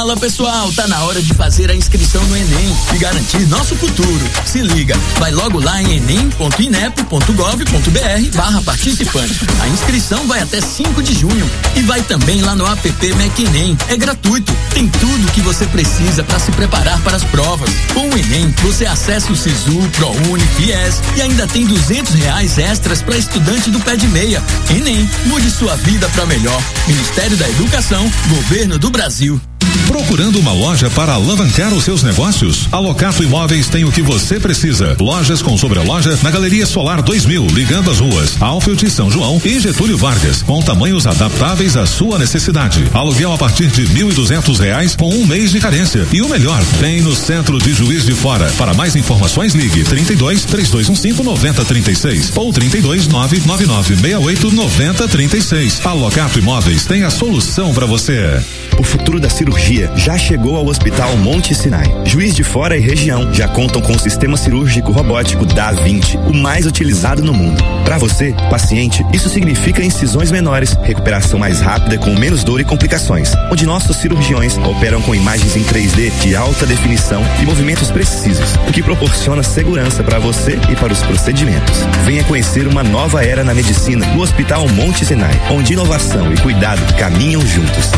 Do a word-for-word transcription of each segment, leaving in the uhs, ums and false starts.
Fala pessoal, tá na hora de fazer a inscrição no Enem e garantir nosso futuro. Se liga, vai logo lá em enem ponto inep ponto gov ponto br barra participante. A inscrição vai até cinco de junho e vai também lá no app Mec Enem. É gratuito, tem tudo que você precisa para se preparar para as provas. Com o Enem, você acessa o Sisu, ProUni, Fies e ainda tem duzentos reais extras para estudante do pé de meia. Enem, mude sua vida para melhor. Ministério da Educação, Governo do Brasil. Procurando uma loja para alavancar os seus negócios? A Locato Imóveis tem o que você precisa. Lojas com sobreloja na Galeria Solar dois mil, ligando as ruas Alfield, São João e Getúlio Vargas, com tamanhos adaptáveis à sua necessidade. Aluguel a partir de mil e duzentos reais com um mês de carência. E o melhor, tem no centro de Juiz de Fora. Para mais informações, ligue trinta e dois, três dois um cinco, nove zero três seis ou trinta e dois, nove nove nove seis oito, nove zero três seis. A Locato Imóveis tem a solução para você. O futuro da cirurgia já chegou ao Hospital Monte Sinai. Juiz de Fora e região já contam com o sistema cirúrgico robótico Da Vinci, o mais utilizado no mundo. Para você, paciente, isso significa incisões menores, recuperação mais rápida com menos dor e complicações, onde nossos cirurgiões operam com imagens em três D de alta definição e movimentos precisos, o que proporciona segurança para você e para os procedimentos. Venha conhecer uma nova era na medicina no Hospital Monte Sinai, onde inovação e cuidado caminham juntos.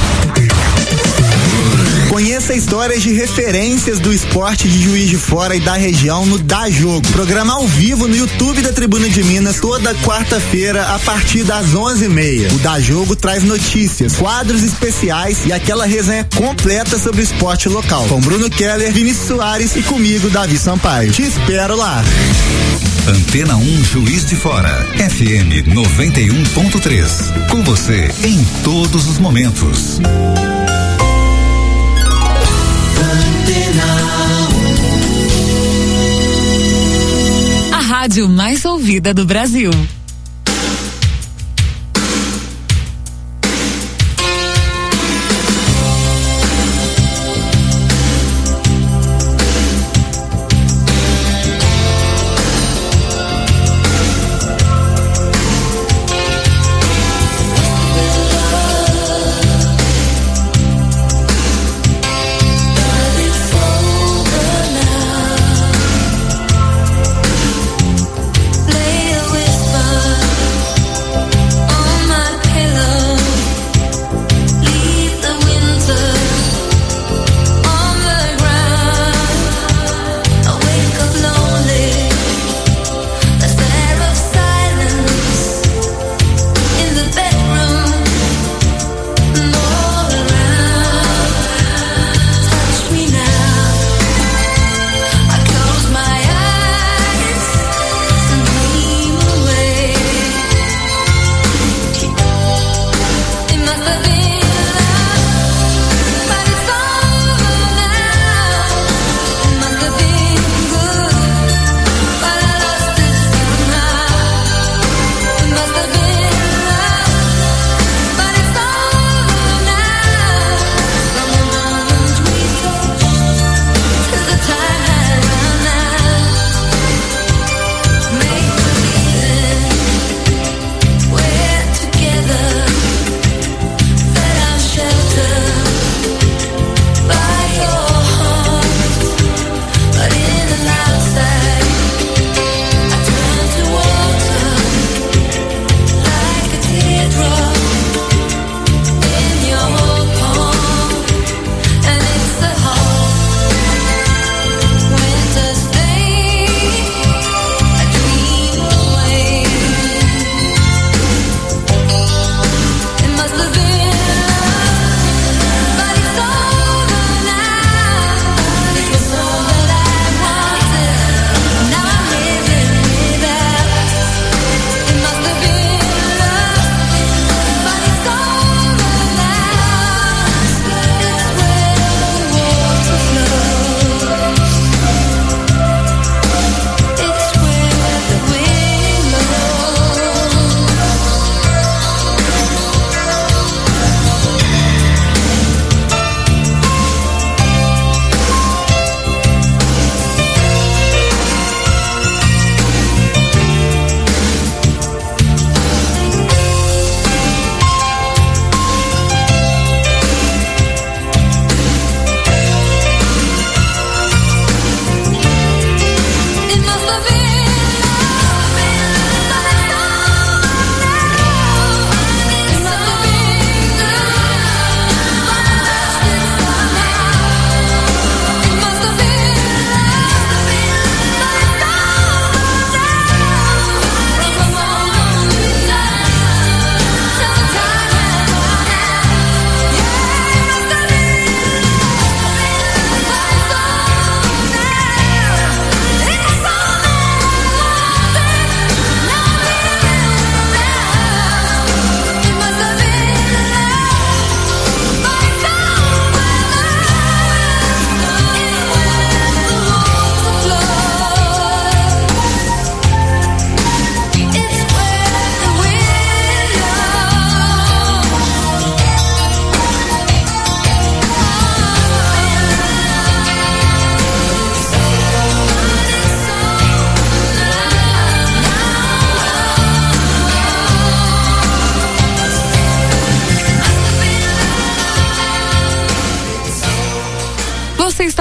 Conheça histórias de referências do esporte de Juiz de Fora e da região no Dá Jogo. Programa ao vivo no YouTube da Tribuna de Minas toda quarta-feira a partir das onze e meia. O Dá Jogo traz notícias, quadros especiais e aquela resenha completa sobre o esporte local. Com Bruno Keller, Vinícius Soares e comigo, Davi Sampaio. Te espero lá. Antena um Juiz de Fora, F M noventa e um ponto três. Com você em todos os momentos. A rádio mais ouvida do Brasil. Play a whisper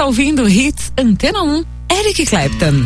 está ouvindo Hits Antena um, Eric Clapton.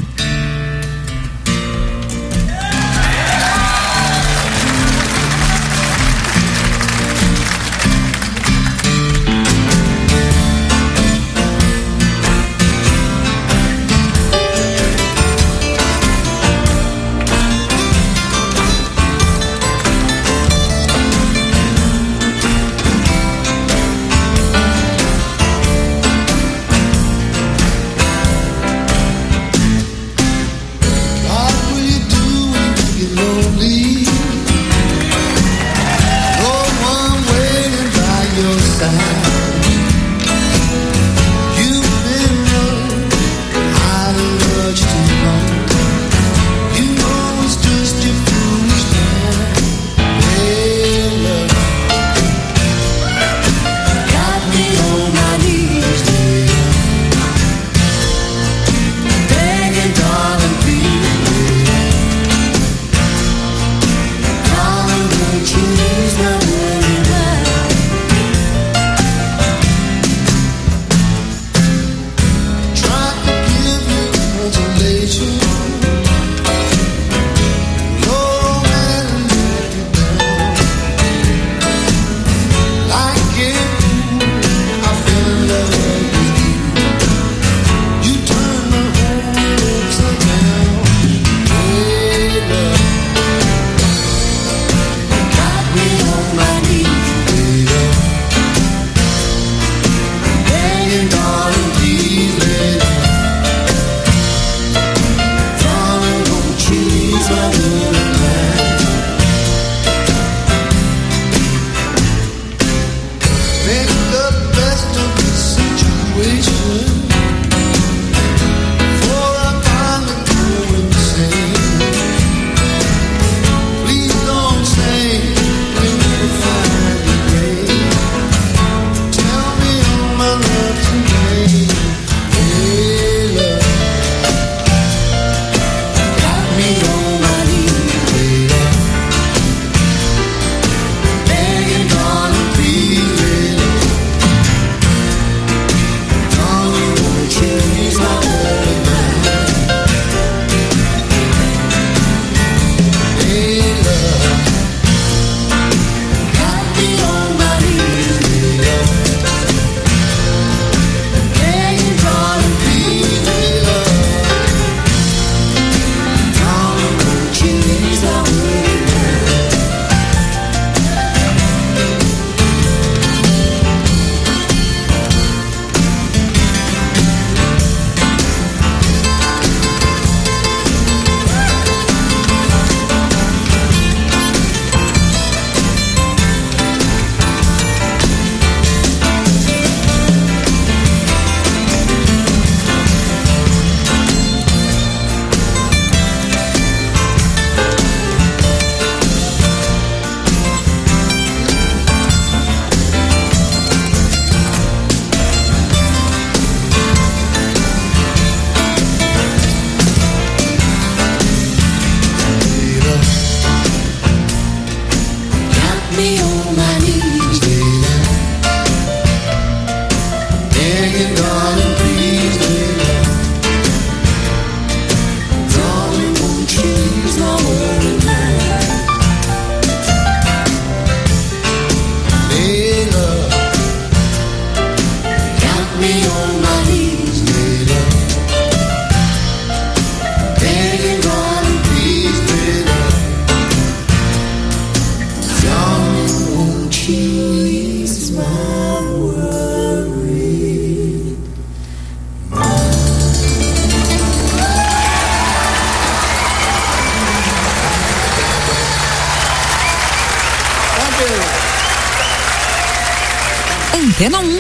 Antena um.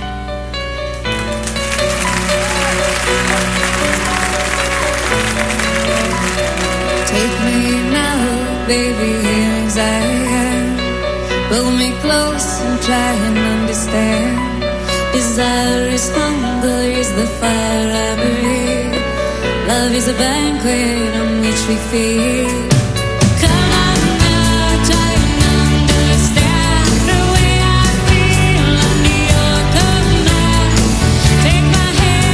Take me now, baby, here as I am. Pull me close and try and understand. Desire is hunger, is the fire I breathe. Love is a banquet on which we feed. Take my hand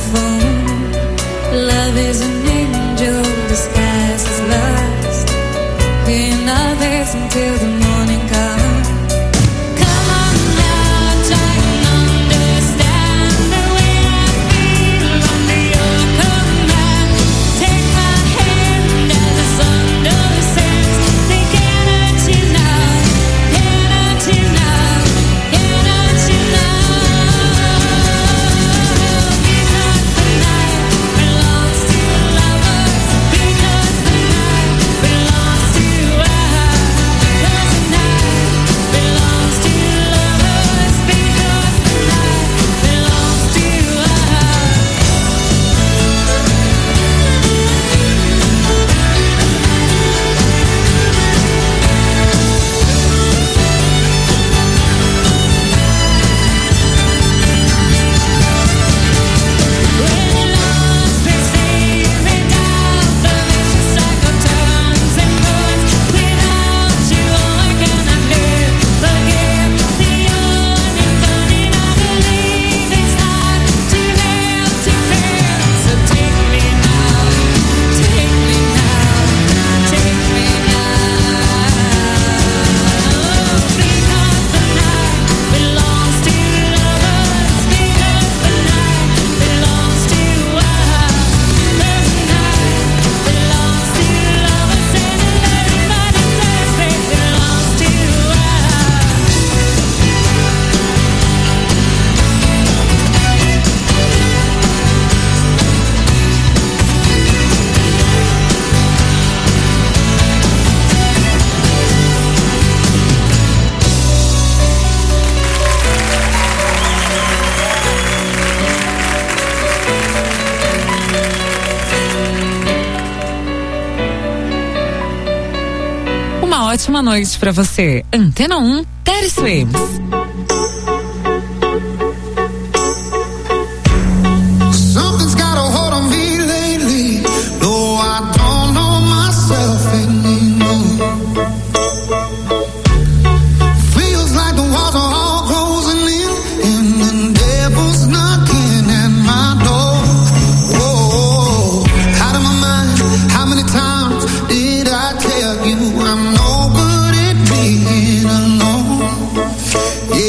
phone. Love is an angel disguised as lust. We're not beds until the morning comes. Come on now, try and understand the way I feel under your command. Take my hand as the sun descends. They can't hurt you now, can't hurt you now, can't hurt you now. Because the night belongs to lovers. Because the night belongs to us. Because the night belongs to lovers. Because the night belongs to us. When lost, they say me down. The vicious cycle turns and burns. Without you, I cannot live again. The yawning, burning, I believe it's hard to live to fear. So take me now, take me now, take me now. Because the night belongs to lovers. Because the night belongs to us. Because the night belongs to lovers. And everybody says it belongs to us. Uma ótima noite pra você. Antena um, Terry Swims. Something's got a hold on me lately. No, I don't know myself anymore. Feels like the walls are all closing in, and the devil's knocking at my door. Whoa, out of my mind. How many times did I tell you I'm no good at being alone?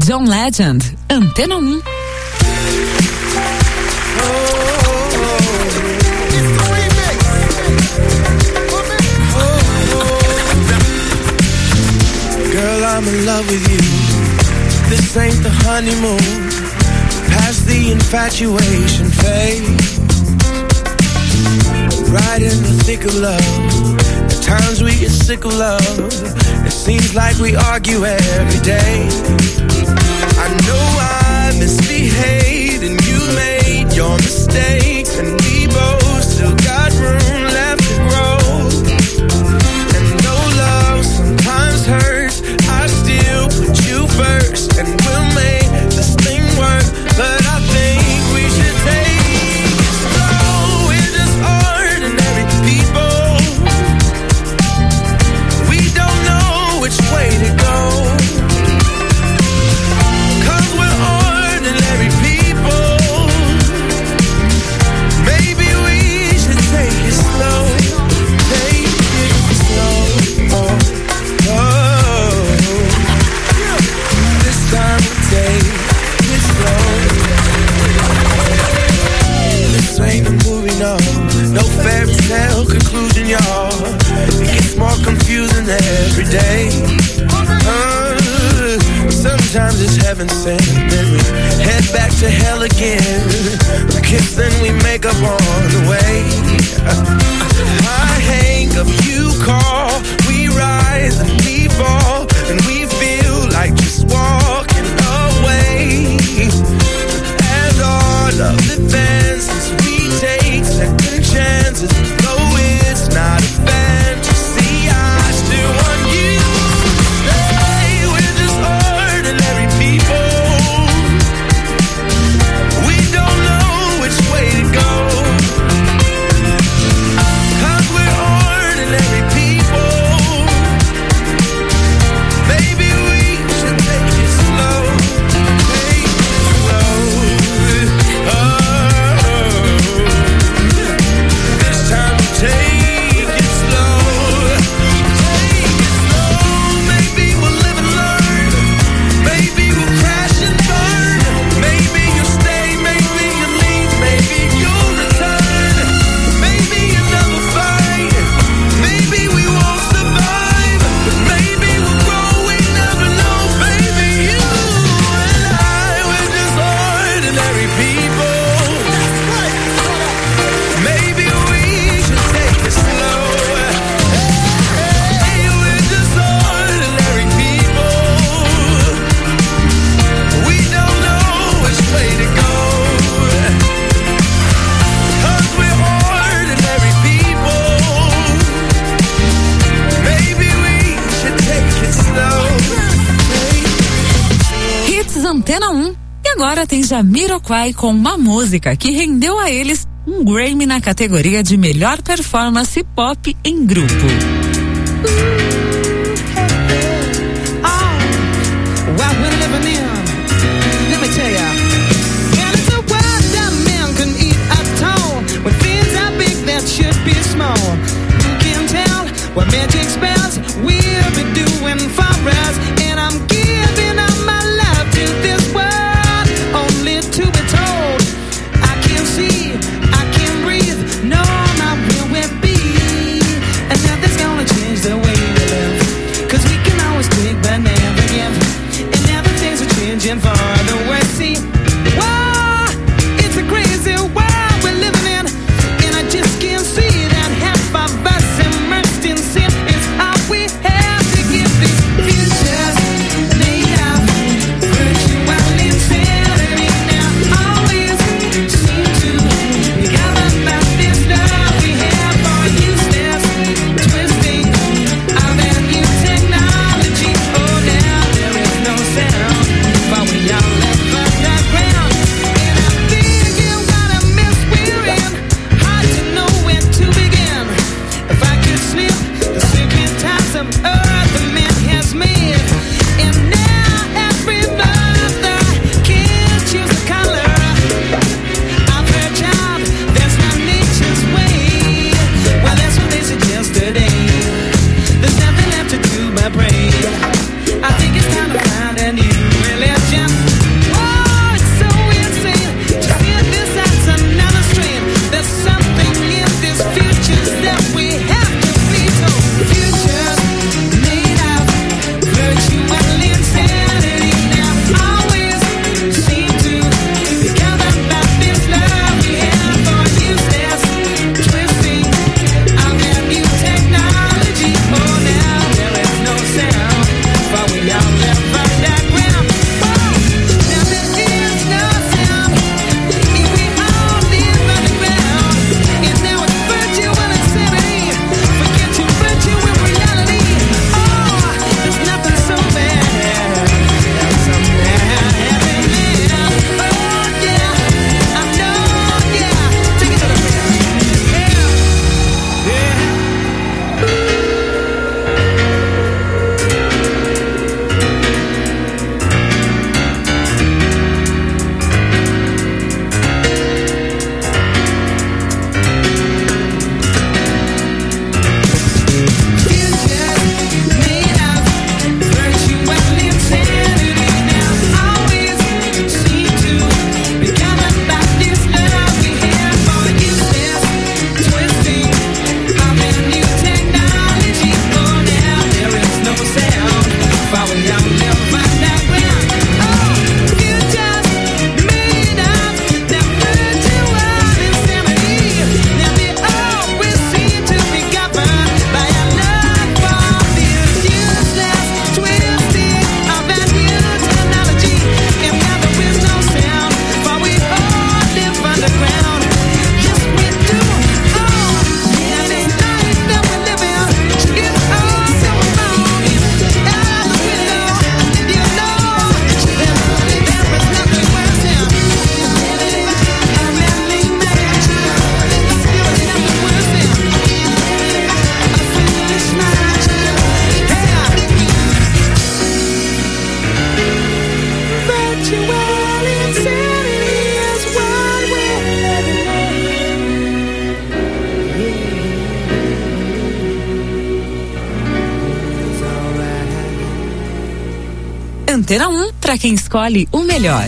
John Legend, Antena um. Girl, I'm in love with you. This ain't the honeymoon. Past the infatuation phase. Right in the thick of love. At times we get sick of love. It seems like we argue every day. I know I misbehaved and you made your mistakes, and we both still got room left to grow. And though love sometimes hurts, I still put you first, and we'll make this thing work. But I think we should take it slow. We're just ordinary people. We don't know which way to go, 'cause we're ordinary people. Maybe we should take it slow. Take it slow. Oh, oh. This time we take it slow. This ain't a movie, no. No fairy tale conclusion, y'all. It gets more confusing every day. Uh, sometimes it's heaven sent, then we head back to hell again. We kiss, then we make up on the way. I hang up, you call. We rise and we fall, and we feel like just walking away. As all of the advances, we take second chances. Though it's not a fantasy, I still want you to stay. We're just ordinary people. We don't know which way to go, 'cause we're ordinary people. Maybe we should take it slow. Take it slow. Oh, this time we take it slow. Take it slow. Maybe we'll live and learn. Maybe we'll crash and burn. Maybe you'll stay, maybe you'll leave, maybe you'll return. Maybe you'll never fight. Maybe we won't survive. But maybe we'll grow, we never know. Baby, you and I, we're just ordinary people. Maybe we should take it slow. Hey, we're just ordinary people. We don't know which way to go, 'cause we're ordinary people. Maybe we should take it slow. Hits Antena um. E agora tem Jamiroquai com uma música que rendeu a eles um Grammy na categoria de melhor performance pop em grupo. What we're living in, let me tell ya. And it's a world that man can eat at all. When things are big that should be small. You can tell what magic spells we'll be doing for us. And I'm giving up my love to this world, only to be told I can't see, I can't breathe, no, not where we'll be. And nothing's gonna change the way we live, 'cause we can always take but never give. And never things are changing for the worse. See, whoa, it's a crazy world we're living in, and I just can't see that half of us immersed in sin is how we have to give this Antena um, para quem escolhe o melhor.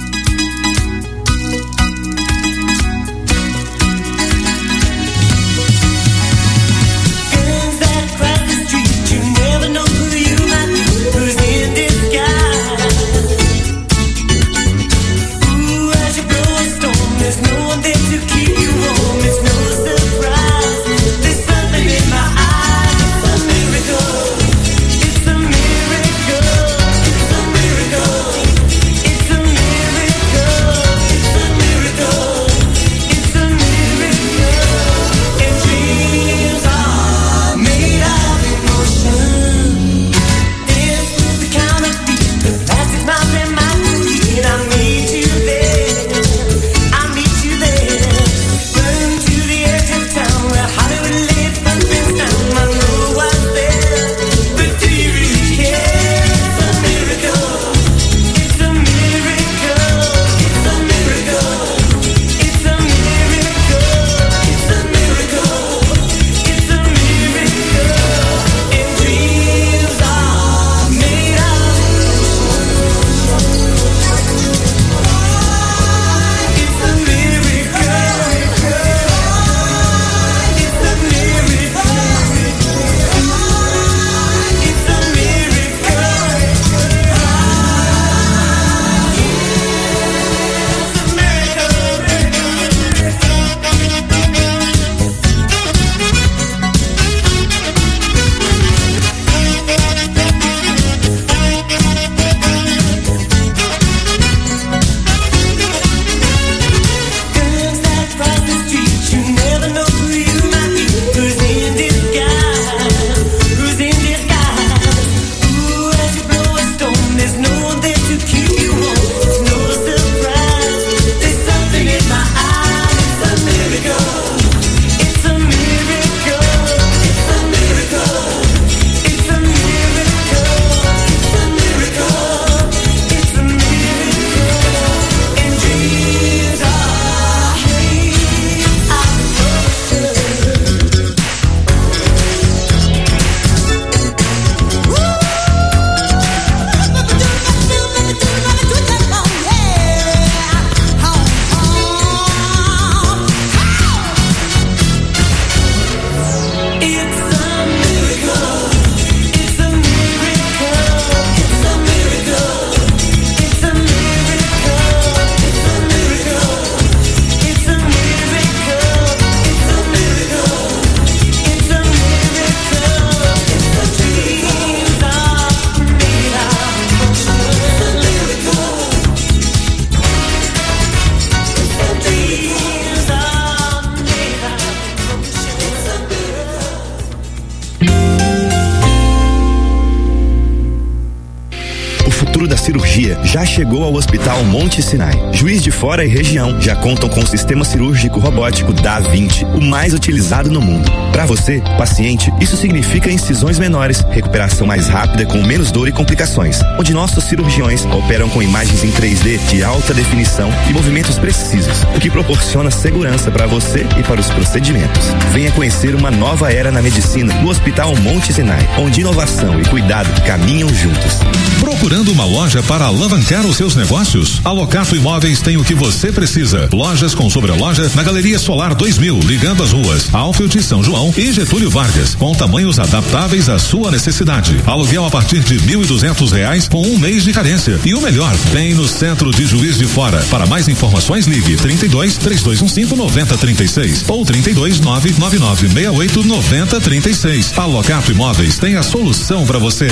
cirurgia já chegou ao Hospital Monte Sinai. Juiz de Fora e região já contam com o sistema cirúrgico robótico Da Vinci, o mais utilizado no mundo. Para você, paciente, isso significa incisões menores, recuperação mais rápida com menos dor e complicações, onde nossos cirurgiões operam com imagens em três D de alta definição e movimentos precisos, o que proporciona segurança para você e para os procedimentos. Venha conhecer uma nova era na medicina no Hospital Monte Sinai, onde inovação e cuidado caminham juntos. Procurando uma loja para alavancar os seus negócios? A Locato Imóveis tem o que você precisa. Lojas com sobreloja na Galeria Solar dois mil, ligando as ruas Alfield, São João e Getúlio Vargas, com tamanhos adaptáveis à sua necessidade. Aluguel a partir de mil e duzentos reais com um mês de carência. E o melhor, tem no centro de Juiz de Fora. Para mais informações, ligue trinta e dois, três dois um cinco, nove zero três seis ou trinta e dois, nove nove nove seis oito, nove zero três seis. A Locato Imóveis tem a solução para você.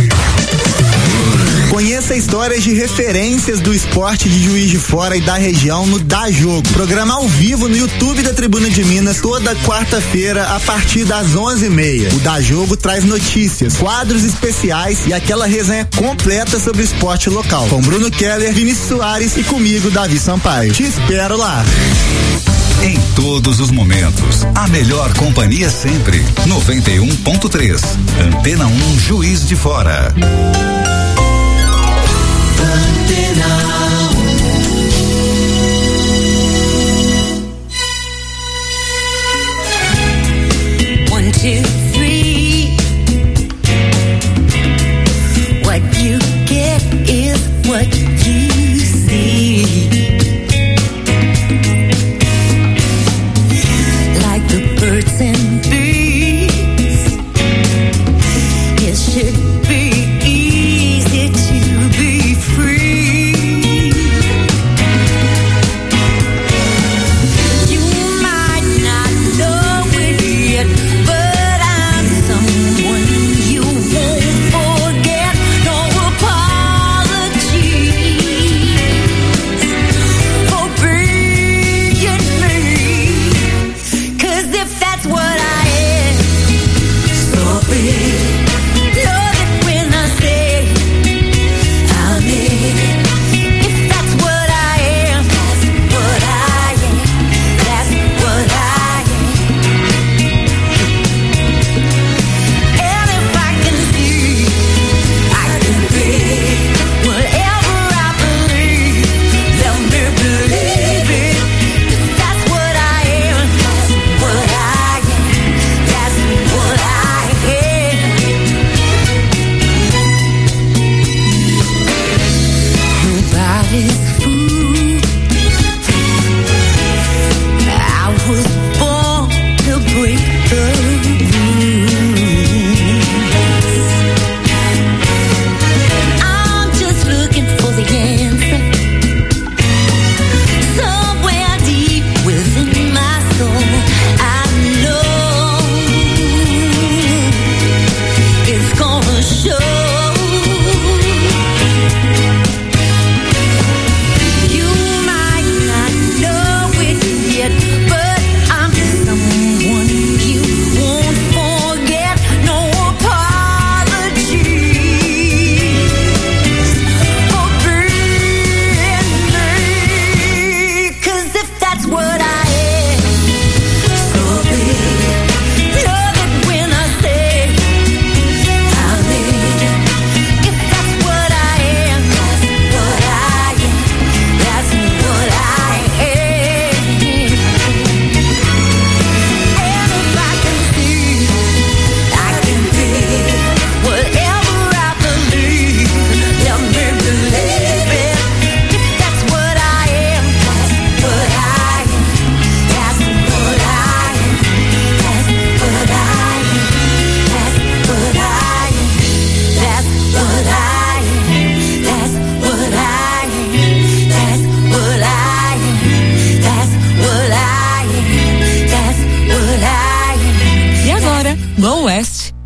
Conheça histórias de referências do esporte de Juiz de Fora e da região no Dá Jogo. Programa ao vivo no YouTube da Tribuna de Minas toda quarta-feira a partir das onze e meia. O Dá Jogo traz notícias, quadros especiais e aquela resenha completa sobre o esporte local. Com Bruno Keller, Vinícius Soares e comigo, Davi Sampaio. Te espero lá. Em todos os momentos, a melhor companhia sempre. noventa e um ponto três. Antena um Juiz de Fora. One, two, three. What you get is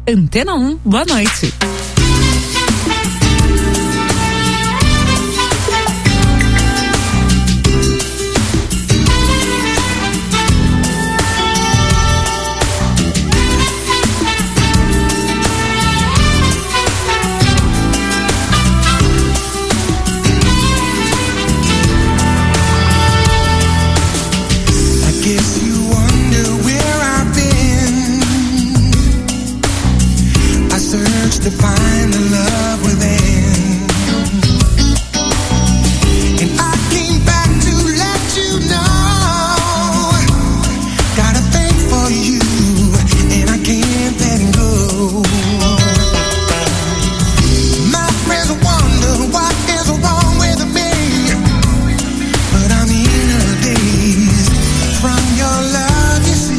Antena um, boa noite. To find the love within, and I came back to let you know, got a thing for you, and I can't let go. My friends wonder what is wrong with me, but I'm in a daze from your love, you see.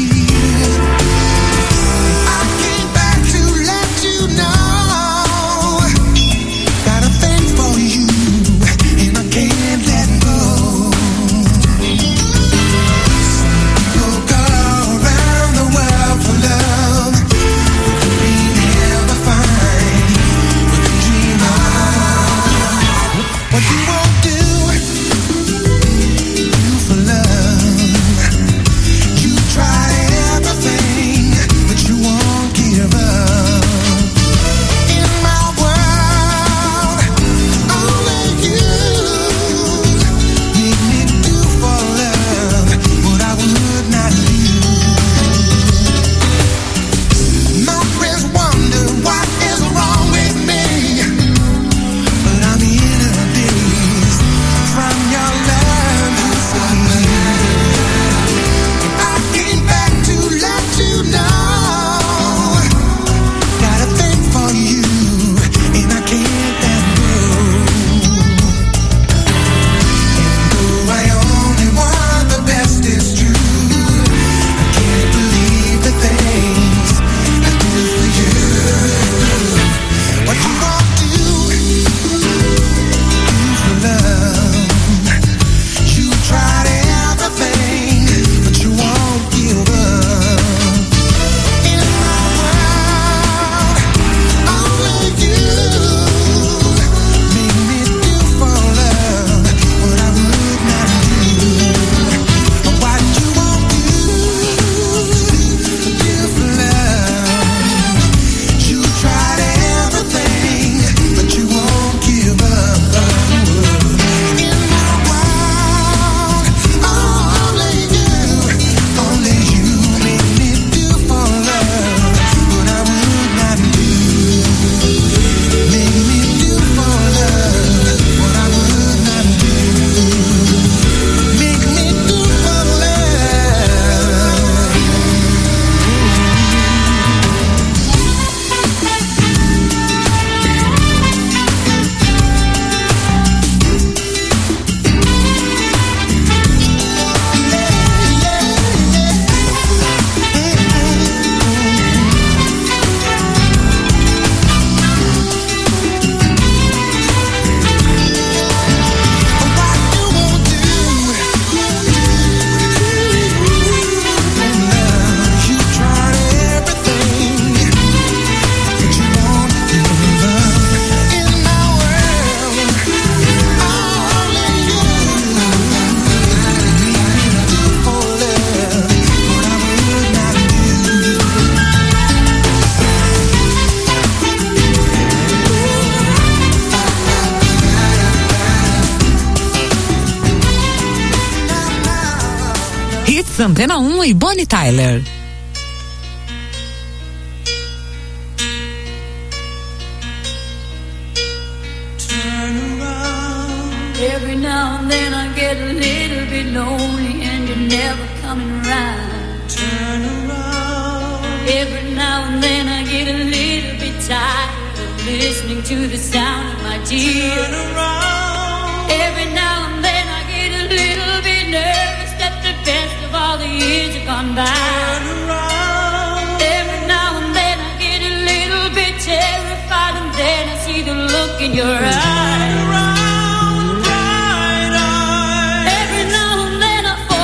Antena um e Bonnie Tyler. Every now and then I get a little bit lonely and you're never coming around. Turn around. Every now and then I get a little bit tired of listening to the sound of my tears. Turn around. Every now and then I get a little bit nervous that the best of all the years have gone by. Turn around. Every now and then I get a little bit terrified and then I see the look in your eyes. Turn around.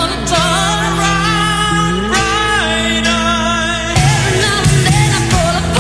Fall apart.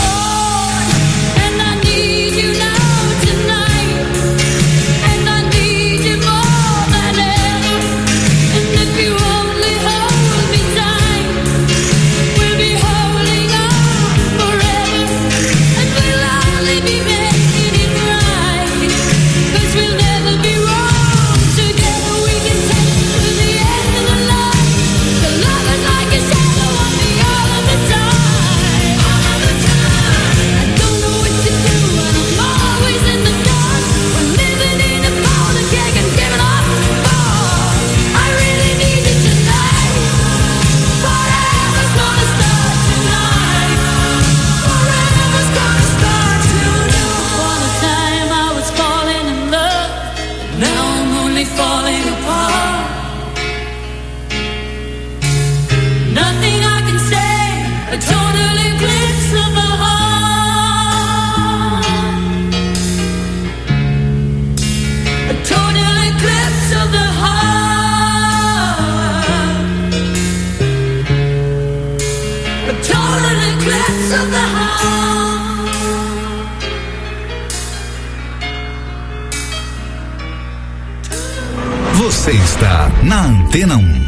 Você está na Antena um.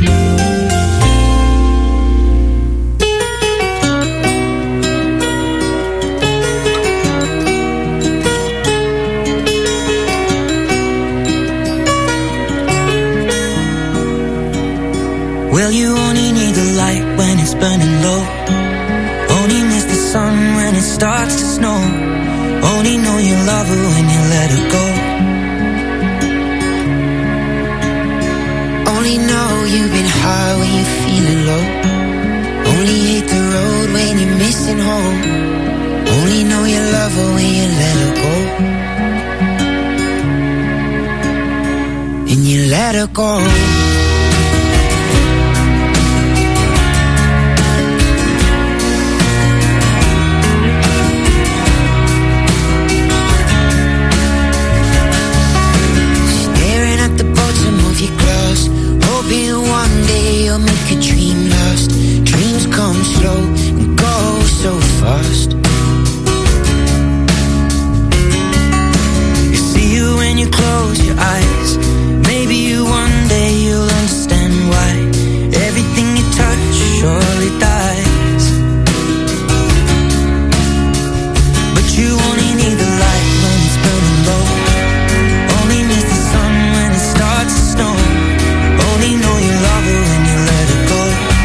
Well, you only need the light when it's burning low. Only miss the sun when it starts to snow. Only know you love her when you let her go. Only know you've been high when you're feeling low. Only hate the road when you're missing home. Only know you love her when you let her go. And you let her go. Hoping one day you'll make a dream last. Dreams come slow and go so fast. You see you when you close your eyes. Maybe you one day you'll understand why everything you touch surely dies. But you only need the light when it's burning low. Only miss the sun when it starts to snow. Only know you love her when you let her go.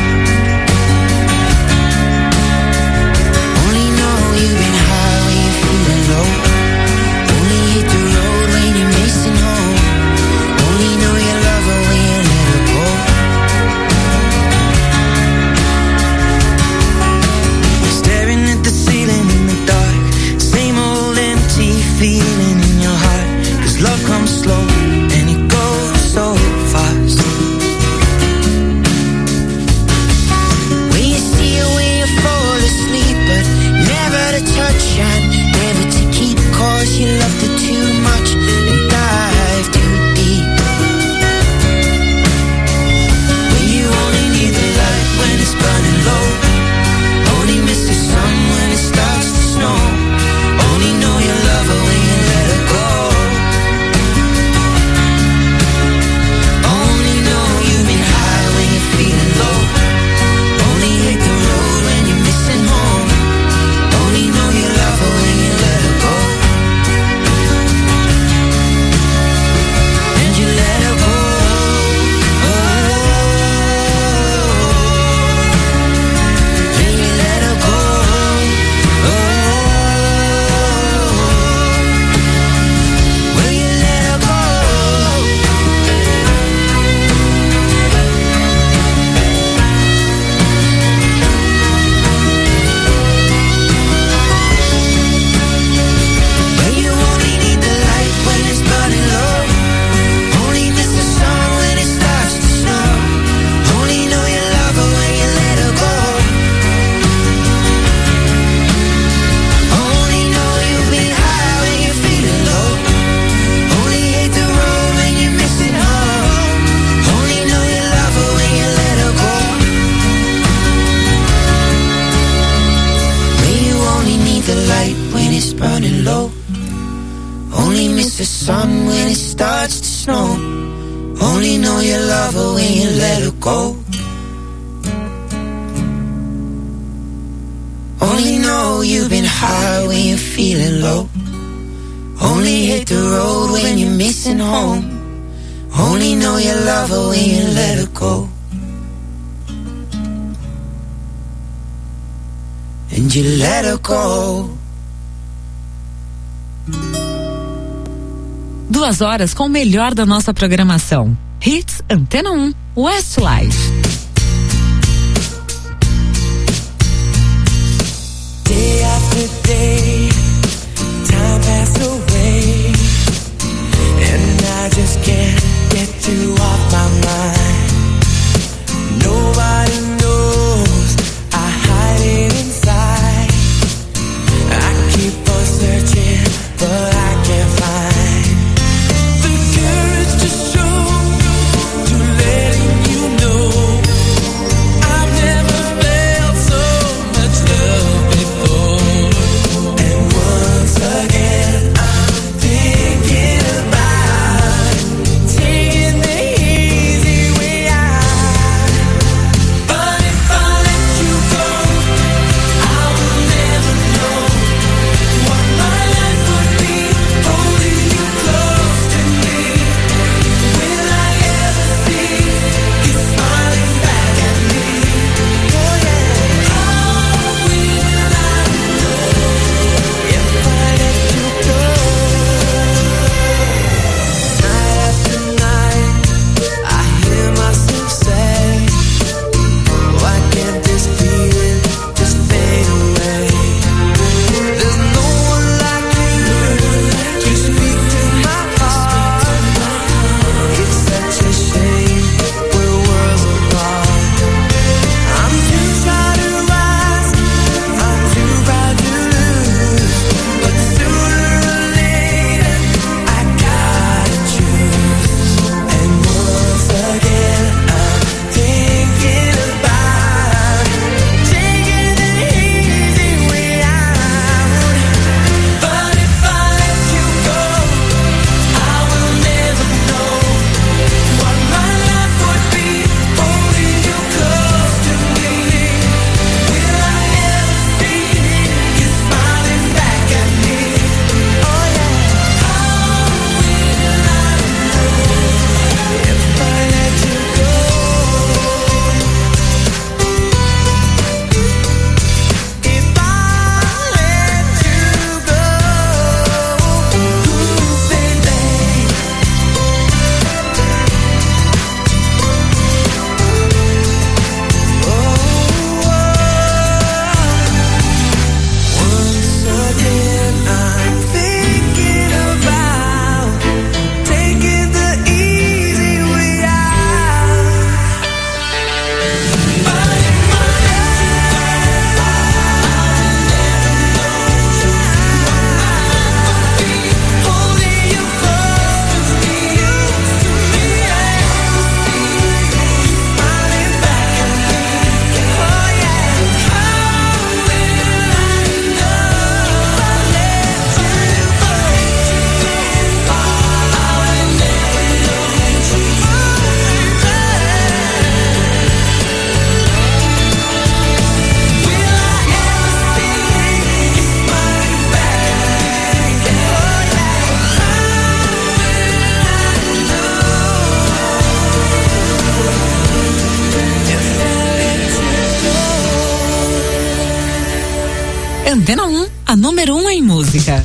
Only know you've been high when you're feeling low. Only hit the road when you're missing home. Only know you love her when you let her go. Staring at the ceiling in the dark. Same old empty feeling in your heart. 'Cause love comes slow and it goes so fast. But never to touch and never to keep, 'cause you loved her too much and dive too deep. When you only need the light when it's burning low. Only miss the sun when it starts to snow. Only know you love her when you let her go. Only know you've been high when you're feeling low. Only hate the road when you're missing home. Only know you love her when you let her go. And you let her go. Oh, and you let her go. Oh, will you let her go? Well, you only need the light when it's burning low. Only miss the sun when it starts to snow. Only know you love her when you let her go. Only know you've been high when you're feeling low. Only hate the road when you're missing home. Only know you love her when you let her go. Well, you only need the light when it's burning low. Only miss the sun when it starts to snow. Only know you love her when you let her go. Only know you've been high when you're feeling low. Only hate the road when you're missing home. Only know you love her when you let her go. And you let her go. Duas horas com o melhor da nossa programação. Hits Antena um, Westlife. Day after day, time passed away, and I just can't get you off my mind. Nobody knows I hide it inside. I keep on searching, but I can't find the courage to show, to letting you know I've never felt so much love before. Antena um, a número um em música.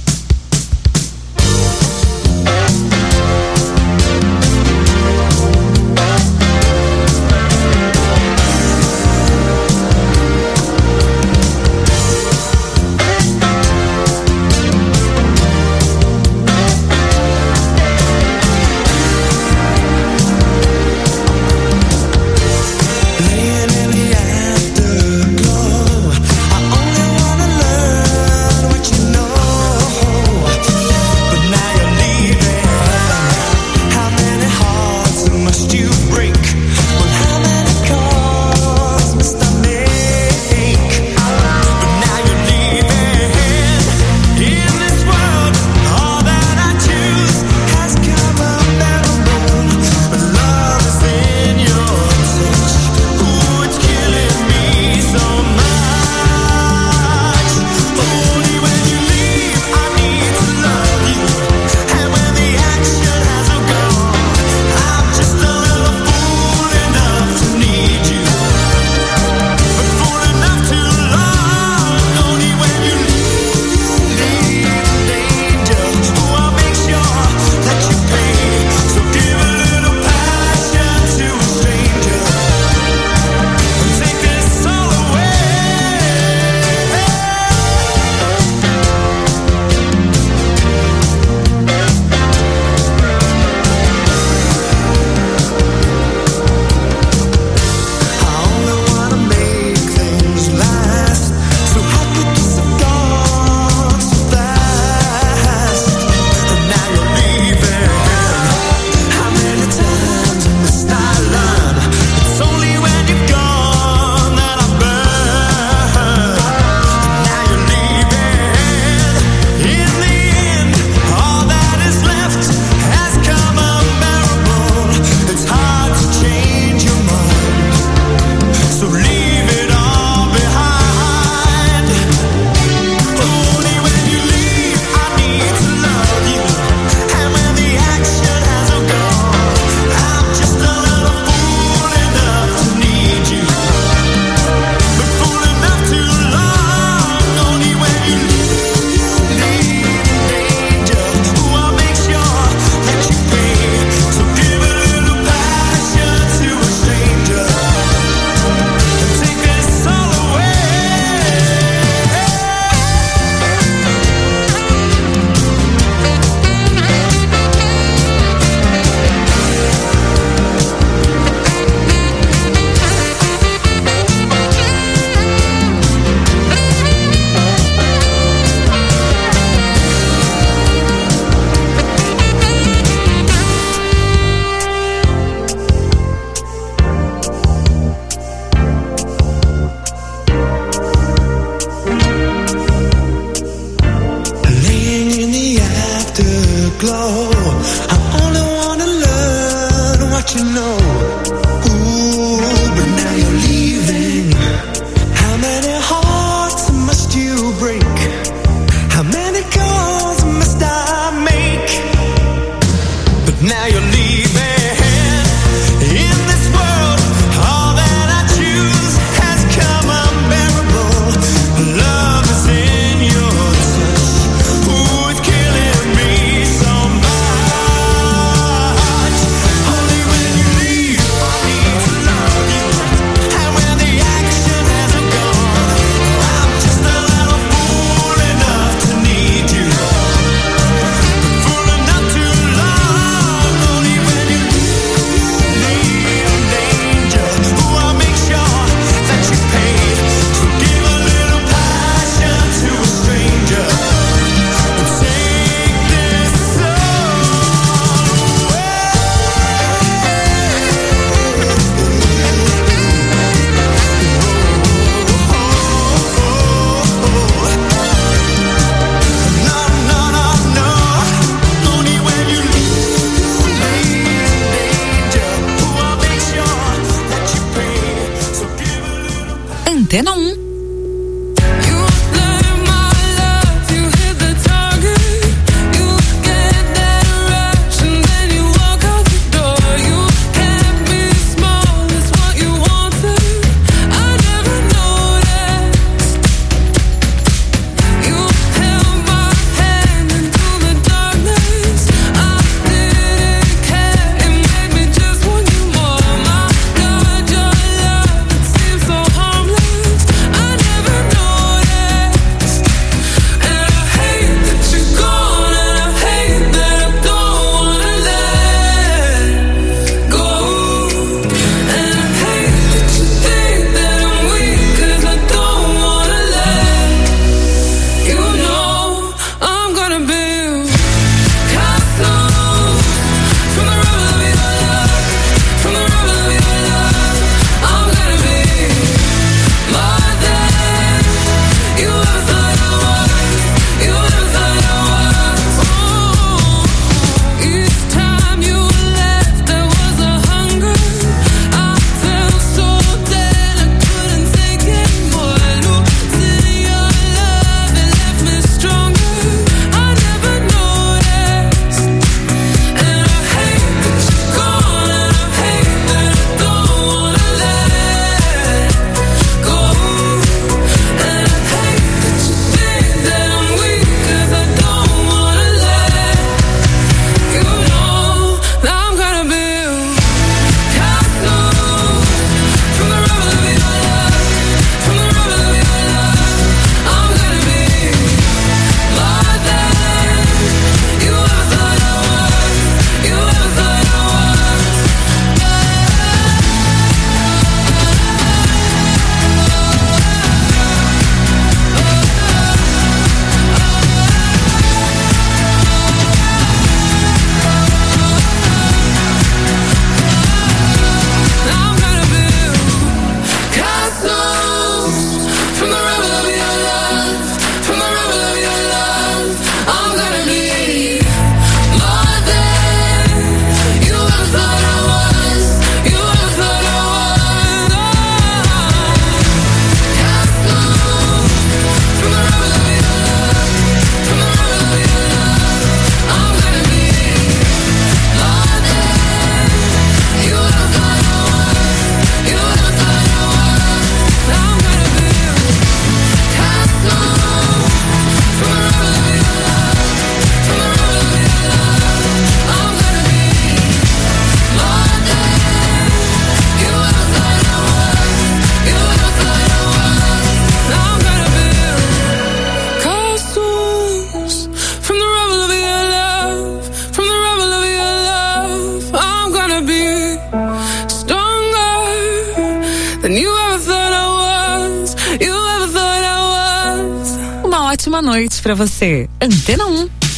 Antena um. boa noite pra você. Antena um.